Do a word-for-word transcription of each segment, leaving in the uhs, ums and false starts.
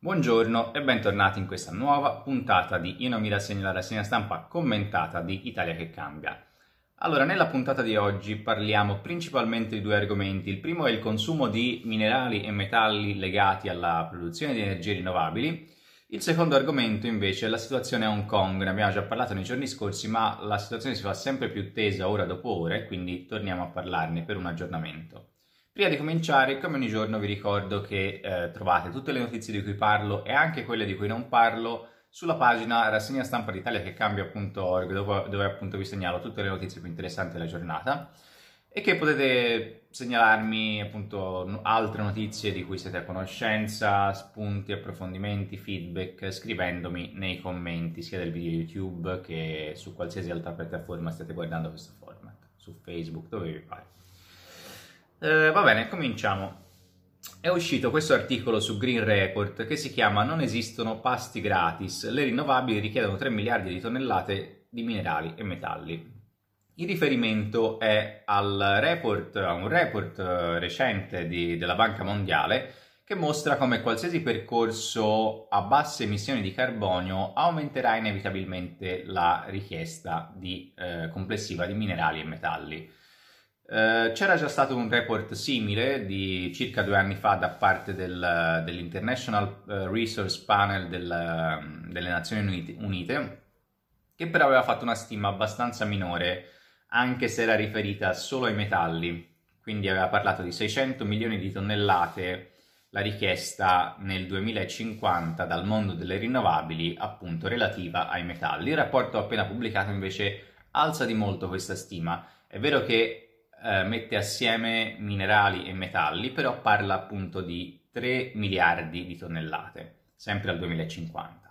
Buongiorno e bentornati in questa nuova puntata di Io non mi rassegno la rassegna stampa commentata di Italia che cambia. Allora, nella puntata di oggi parliamo principalmente di due argomenti. Il primo è il consumo di minerali e metalli legati alla produzione di energie rinnovabili. Il secondo argomento invece è la situazione a Hong Kong. Ne abbiamo già parlato nei giorni scorsi, ma la situazione si fa sempre più tesa ora dopo ora e quindi torniamo a parlarne per un aggiornamento. Prima di cominciare, come ogni giorno, vi ricordo che eh, trovate tutte le notizie di cui parlo e anche quelle di cui non parlo sulla pagina rassegna stampa d'Italia che cambia punto org, dove, dove appunto vi segnalo tutte le notizie più interessanti della giornata e che potete segnalarmi appunto altre notizie di cui siete a conoscenza, spunti, approfondimenti, feedback, scrivendomi nei commenti sia del video YouTube che su qualsiasi altra piattaforma stiate guardando questo format, su Facebook, dove vi pare. Eh, va bene, cominciamo. È uscito questo articolo su Green Report che si chiama "Non esistono pasti gratis, le rinnovabili richiedono tre miliardi di tonnellate di minerali e metalli". Il riferimento è al report, a un report recente di, della Banca Mondiale che mostra come qualsiasi percorso a basse emissioni di carbonio aumenterà inevitabilmente la richiesta di, eh, complessiva di minerali e metalli. Uh, c'era già stato un report simile di circa due anni fa da parte del, dell'International Resource Panel del, delle Nazioni Unite, che però aveva fatto una stima abbastanza minore, anche se era riferita solo ai metalli, quindi aveva parlato di seicento milioni di tonnellate la richiesta nel duemilacinquanta dal mondo delle rinnovabili, appunto relativa ai metalli. Il rapporto appena pubblicato invece alza di molto questa stima. È vero che Uh, mette assieme minerali e metalli, però parla appunto di tre miliardi di tonnellate, sempre al duemilacinquanta.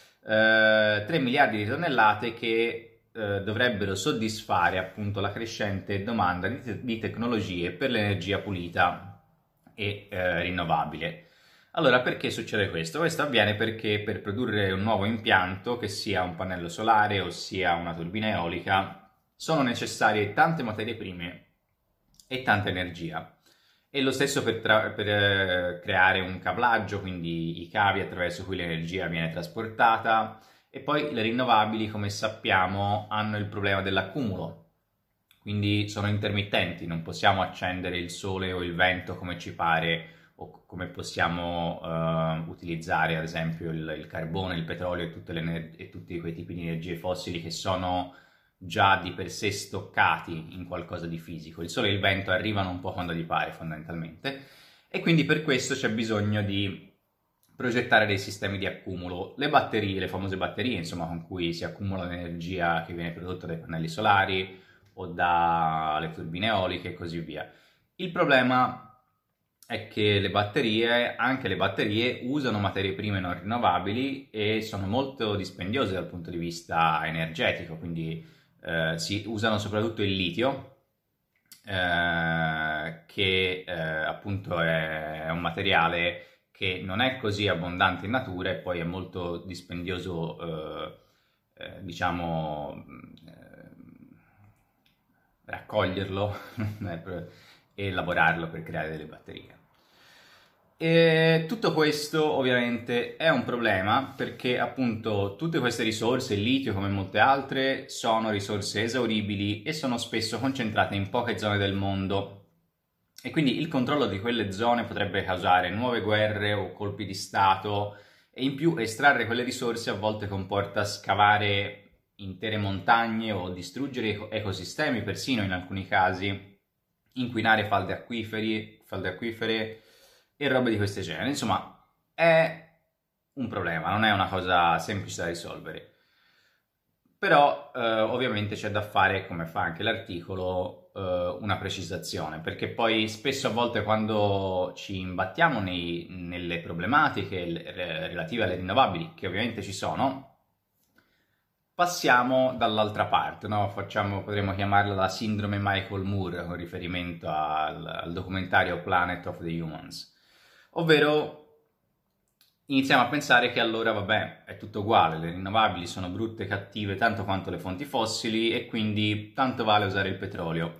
Uh, tre miliardi di tonnellate che uh, dovrebbero soddisfare appunto la crescente domanda di, te- di tecnologie per l'energia pulita e uh, rinnovabile. Allora, perché succede questo? Questo avviene perché per produrre un nuovo impianto, che sia un pannello solare o sia una turbina eolica, sono necessarie tante materie prime e tanta energia. E lo stesso per, tra- per eh, creare un cablaggio, quindi i cavi attraverso cui l'energia viene trasportata, e poi le rinnovabili, come sappiamo, hanno il problema dell'accumulo, quindi sono intermittenti, non possiamo accendere il sole o il vento come ci pare o come possiamo uh, utilizzare ad esempio il, il carbone, il petrolio e, tutte le, e tutti quei tipi di energie fossili che sono già di per sé stoccati in qualcosa di fisico. Il sole e il vento arrivano un po' quando gli pare, fondamentalmente, e quindi per questo c'è bisogno di progettare dei sistemi di accumulo. Le batterie, le famose batterie, insomma, con cui si accumula l'energia che viene prodotta dai pannelli solari o dalle turbine eoliche e così via. Il problema è che le batterie, anche le batterie, usano materie prime non rinnovabili e sono molto dispendiose dal punto di vista energetico, quindi Uh, si usano soprattutto il litio, uh, che uh, appunto è, è un materiale che non è così abbondante in natura e poi è molto dispendioso, uh, uh, diciamo, uh, raccoglierlo e lavorarlo per creare delle batterie. E tutto questo ovviamente è un problema perché appunto tutte queste risorse, il litio come molte altre, sono risorse esauribili e sono spesso concentrate in poche zone del mondo e quindi il controllo di quelle zone potrebbe causare nuove guerre o colpi di stato e in più estrarre quelle risorse a volte comporta scavare intere montagne o distruggere ecosistemi, persino in alcuni casi inquinare falde acquiferi, falde acquifere e robe di questo genere. Insomma, è un problema, non è una cosa semplice da risolvere. Però eh, ovviamente c'è da fare, come fa anche l'articolo, eh, una precisazione, perché poi spesso a volte quando ci imbattiamo nei, nelle problematiche relative alle rinnovabili, che ovviamente ci sono, passiamo dall'altra parte, no? Facciamo, potremmo chiamarla la sindrome Michael Moore, con riferimento al, al documentario Planet of the Humans. Ovvero iniziamo a pensare che allora, vabbè, è tutto uguale, le rinnovabili sono brutte e cattive tanto quanto le fonti fossili e quindi tanto vale usare il petrolio.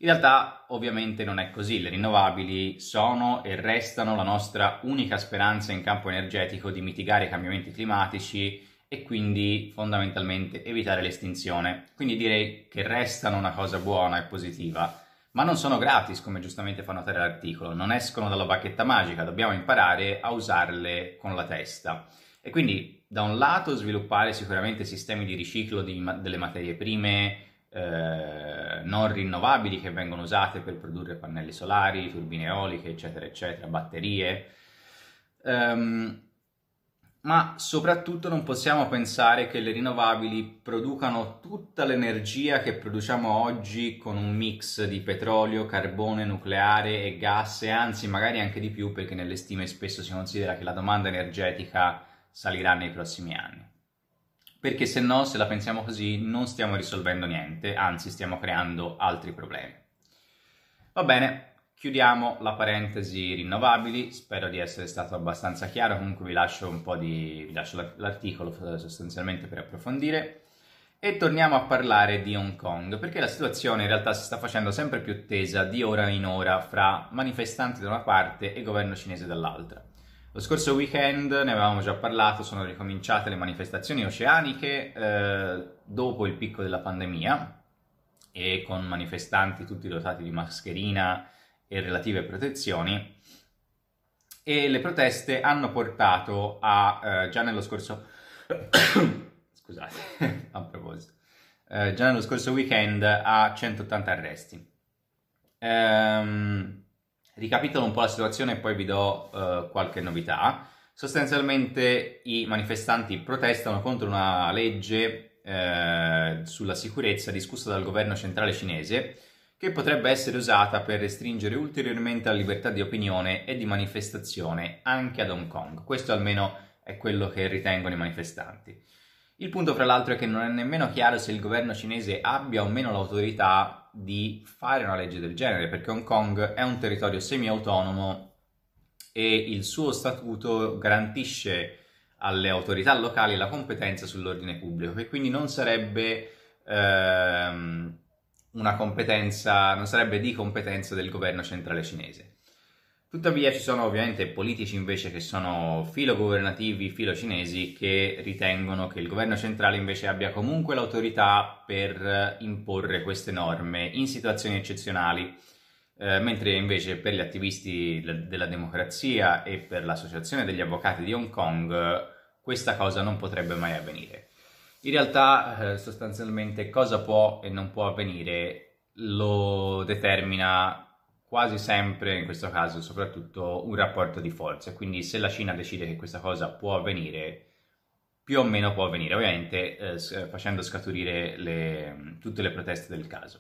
In realtà ovviamente non è così, le rinnovabili sono e restano la nostra unica speranza in campo energetico di mitigare i cambiamenti climatici e quindi fondamentalmente evitare l'estinzione. Quindi direi che restano una cosa buona e positiva, ma non sono gratis, come giustamente fa notare l'articolo, non escono dalla bacchetta magica, dobbiamo imparare a usarle con la testa. E quindi da un lato sviluppare sicuramente sistemi di riciclo di, delle materie prime eh, non rinnovabili che vengono usate per produrre pannelli solari, turbine eoliche, eccetera, eccetera, batterie. Um, ma soprattutto non possiamo pensare che le rinnovabili producano tutta l'energia che produciamo oggi con un mix di petrolio, carbone, nucleare e gas, e anzi magari anche di più, perché nelle stime spesso si considera che la domanda energetica salirà nei prossimi anni. Perché se no, se la pensiamo così, non stiamo risolvendo niente, anzi stiamo creando altri problemi. Va bene. Chiudiamo la parentesi rinnovabili, spero di essere stato abbastanza chiaro, comunque vi lascio un po' di... vi lascio l'articolo sostanzialmente per approfondire e torniamo a parlare di Hong Kong, perché la situazione in realtà si sta facendo sempre più tesa di ora in ora fra manifestanti da una parte e governo cinese dall'altra. Lo scorso weekend, ne avevamo già parlato, sono ricominciate le manifestazioni oceaniche eh, dopo il picco della pandemia e con manifestanti tutti dotati di mascherina e relative protezioni, e le proteste hanno portato a, eh, già nello scorso scusate, a proposito, eh, già nello scorso weekend a centottanta arresti. Ehm, ricapitolo un po' la situazione e poi vi do eh, qualche novità. Sostanzialmente i manifestanti protestano contro una legge eh, sulla sicurezza discussa dal governo centrale cinese, che potrebbe essere usata per restringere ulteriormente la libertà di opinione e di manifestazione anche ad Hong Kong. Questo almeno è quello che ritengono i manifestanti. Il punto, fra l'altro, è che non è nemmeno chiaro se il governo cinese abbia o meno l'autorità di fare una legge del genere, perché Hong Kong è un territorio semi-autonomo e il suo statuto garantisce alle autorità locali la competenza sull'ordine pubblico, che quindi non sarebbe... Ehm, una competenza, non sarebbe di competenza del governo centrale cinese. Tuttavia ci sono ovviamente politici invece che sono filogovernativi, filocinesi, che ritengono che il governo centrale invece abbia comunque l'autorità per imporre queste norme in situazioni eccezionali, eh, mentre invece per gli attivisti della democrazia e per l'associazione degli avvocati di Hong Kong questa cosa non potrebbe mai avvenire. In realtà, eh, sostanzialmente, cosa può e non può avvenire lo determina quasi sempre, in questo caso soprattutto, un rapporto di forza. Quindi se la Cina decide che questa cosa può avvenire, più o meno può avvenire, ovviamente eh, facendo scaturire le, tutte le proteste del caso.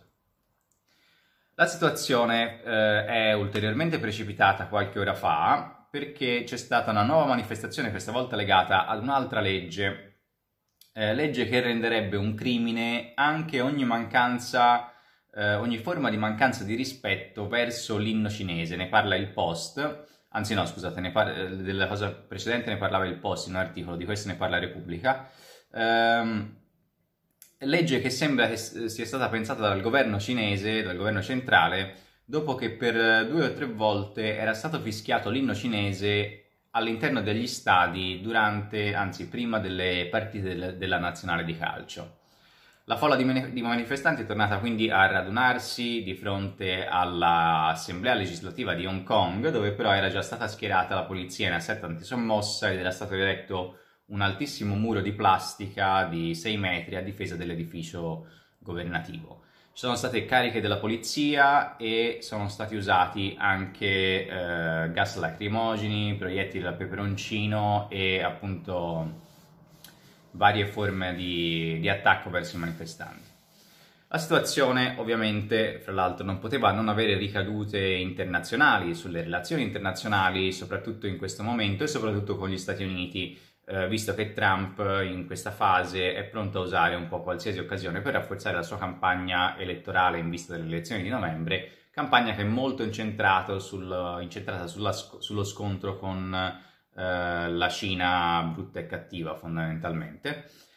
La situazione eh, è ulteriormente precipitata qualche ora fa, perché c'è stata una nuova manifestazione, questa volta legata ad un'altra legge, Eh, legge che renderebbe un crimine anche ogni mancanza, eh, ogni forma di mancanza di rispetto verso l'inno cinese. Ne parla il Post, anzi no, scusate, ne par- della cosa precedente ne parlava il Post in un articolo, di questo ne parla Repubblica. Ehm, legge che sembra che sia stata pensata dal governo cinese, dal governo centrale, dopo che per due o tre volte era stato fischiato l'inno cinese all'interno degli stadi durante, anzi prima delle partite del, della nazionale di calcio. La folla di, mani- di manifestanti è tornata quindi a radunarsi di fronte all'assemblea legislativa di Hong Kong, dove però era già stata schierata la polizia in assetto antisommossa ed era stato eretto un altissimo muro di plastica di sei metri a difesa dell'edificio governativo. Ci sono state cariche della polizia e sono stati usati anche eh, gas lacrimogeni, proiettili da peperoncino e appunto varie forme di, di attacco verso i manifestanti. La situazione ovviamente, fra l'altro, non poteva non avere ricadute internazionali, sulle relazioni internazionali, soprattutto in questo momento e soprattutto con gli Stati Uniti, eh, visto che Trump in questa fase è pronto a usare un po' qualsiasi occasione per rafforzare la sua campagna elettorale in vista delle elezioni di novembre, campagna che è molto incentrato sul, incentrata sulla, sullo scontro con eh, la Cina brutta e cattiva, fondamentalmente.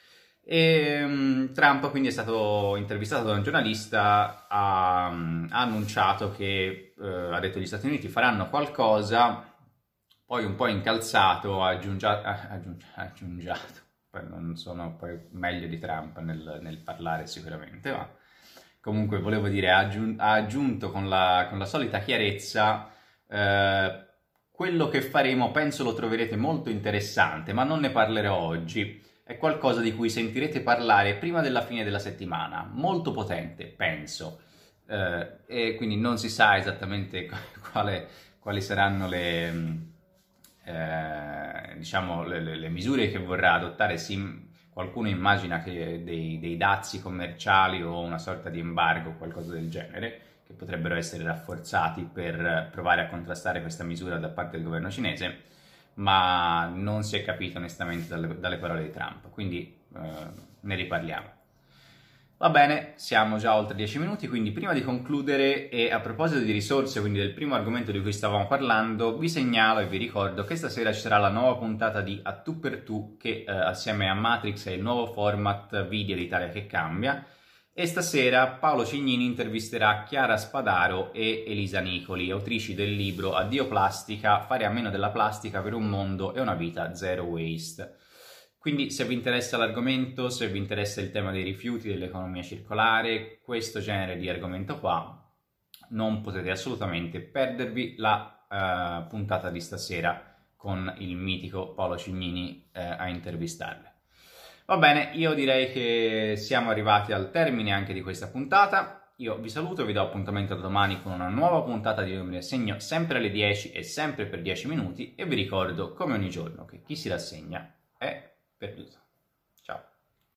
E um, Trump quindi è stato intervistato da un giornalista, ha, um, ha annunciato che, uh, ha detto, gli Stati Uniti faranno qualcosa, poi un po' incalzato ha aggiungiato, aggiungi, aggiungiato, poi non sono poi meglio di Trump nel, nel parlare sicuramente, ma comunque volevo dire, ha, aggiun- ha aggiunto con la, con la solita chiarezza, eh, quello che faremo penso lo troverete molto interessante, ma non ne parlerò oggi. È qualcosa di cui sentirete parlare prima della fine della settimana, molto potente, penso, eh, e quindi non si sa esattamente quale, quali saranno le, eh, diciamo, le, le, le misure che vorrà adottare. Si, qualcuno immagina che dei, dei dazi commerciali o una sorta di embargo o qualcosa del genere, che potrebbero essere rafforzati per provare a contrastare questa misura da parte del governo cinese, ma non si è capito onestamente dalle, dalle parole di Trump, quindi eh, ne riparliamo. Va bene, siamo già oltre dieci minuti, quindi prima di concludere e a proposito di risorse, quindi del primo argomento di cui stavamo parlando, vi segnalo e vi ricordo che stasera ci sarà la nuova puntata di A Tu per Tu, che eh, assieme a Matrix è il nuovo format video di Italia che cambia. E stasera Paolo Cignini intervisterà Chiara Spadaro e Elisa Nicoli, autrici del libro Addio plastica, fare a meno della plastica per un mondo e una vita zero waste. Quindi se vi interessa l'argomento, se vi interessa il tema dei rifiuti, dell'economia circolare, questo genere di argomento qua, non potete assolutamente perdervi la uh, puntata di stasera con il mitico Paolo Cignini uh, a intervistarle. Va bene, io direi che siamo arrivati al termine anche di questa puntata. Io vi saluto e vi do appuntamento da domani con una nuova puntata di Io mi rassegno, sempre alle dieci e sempre per dieci minuti, e vi ricordo come ogni giorno che chi si rassegna è perduto.